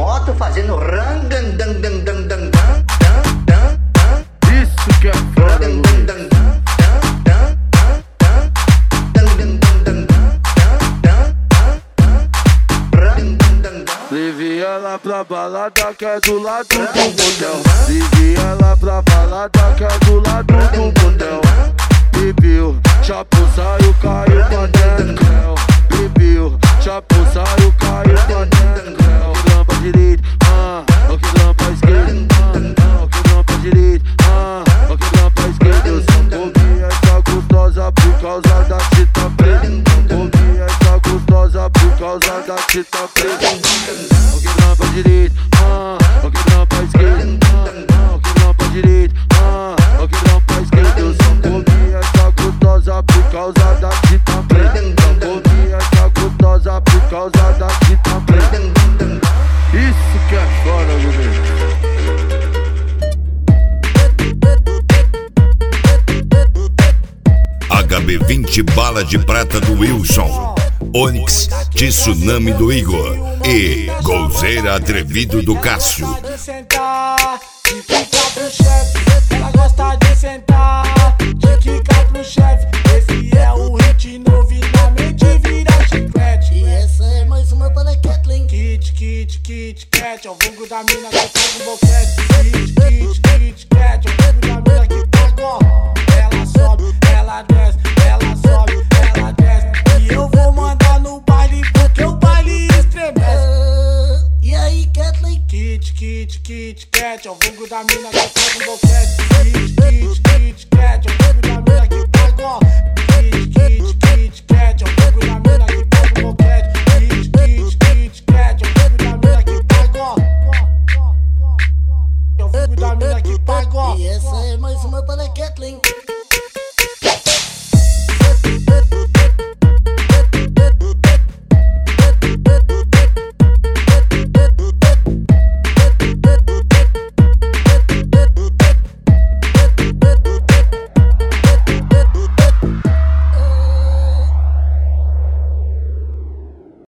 moto fazendo rangan dan dan dan dan. Isso que é foda, leve ela pra balada que é do lado do motel. Leve ela pra balada que é do lado do motel. Bebeu, chapo saiu, caiu pra dentro. Bebeu, chapo saiu, caiu pra dentro. O que grampa direito, o que grampa esquerda, o que grampa direito, o que grampa esquerda. Eu só comi essa gostosa por causa da fita preta. Comi essa gostosa por causa da fita preta. O que grampa direito, o que grampa esquerda, o que grampa direito, o que grampa esquerda. Eu só comi essa gostosa por causa da fita preta. Comi essa gostosa por causa da fita preta. Isso que é foda, bebê. HB20 bala de prata do Wilson, Onyx, Tsunami do Igor e Golzeira atrevido do Cássio. De quicar pro chefe, ela gosta de sentar. De quicar pro chefe, esse é o hit novo e na mente vira chiclete. E essa é mais uma para Kathleen. Kit, kit, kit, cat, é o vulgo da mina que faz um boquete. Kit, kit, kit, cat, é o vulgo da mina que pega, ó. Ela sobe, ela desce, ela sobe, ela desce. E eu vou mandar no baile porque o baile estremece. E aí, Kathleen? Kit, kit, kit, cat, é o vulgo da mina que faz um boquete. Kit, kit, kit, cat, é o vulgo da mina que pega, ó. Kit, kit, kit, cat, é o vulgo da mina que faz um boquete. Kit, kit, kit, cat, é o